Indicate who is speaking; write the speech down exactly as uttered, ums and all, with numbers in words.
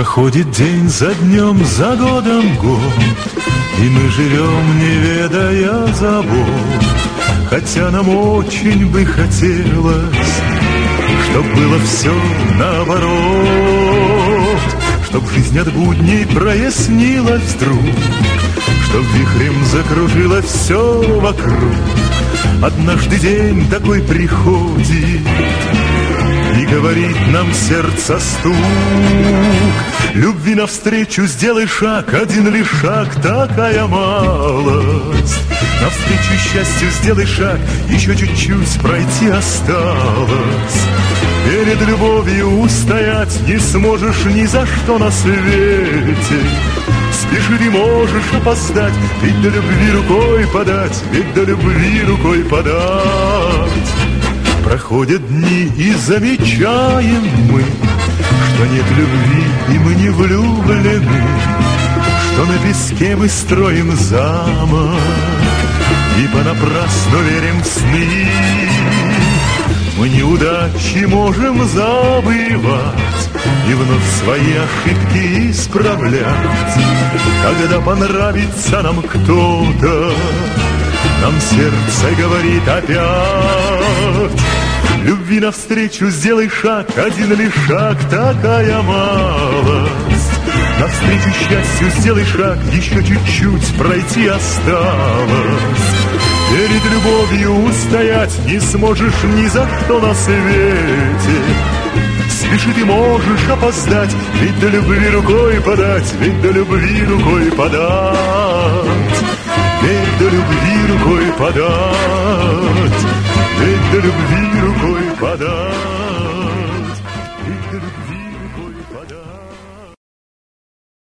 Speaker 1: Проходит день за днем, за годом год, и мы живем, не ведая забот. Хотя нам очень бы хотелось, чтоб было все наоборот, чтоб жизнь от будней прояснилась вдруг, чтоб вихрем закружилось все вокруг. Однажды день такой приходит, и говорит нам сердце стук: любви навстречу сделай шаг, один лишь шаг, такая малость. Навстречу счастью сделай шаг, еще чуть-чуть пройти осталось. Перед любовью устоять не сможешь ни за что на свете. Спеши, ты можешь опоздать, ведь до любви рукой подать, ведь до любви рукой подать. Проходят дни, и замечаем мы, что нет любви, и мы не влюблены, что на песке мы строим замок и понапрасну верим в сны. Мы неудачи можем забывать и вновь свои ошибки исправлять. Когда понравится нам кто-то, нам сердце говорит опять: любви навстречу сделай шаг, один лишь шаг, такая малость. Навстречу счастью сделай шаг, еще чуть-чуть пройти осталось. Перед любовью устоять не сможешь ни за что на свете. Спеши, ты можешь опоздать, ведь до любви рукой подать, ведь до любви рукой подать, ведь до любви рукой подать.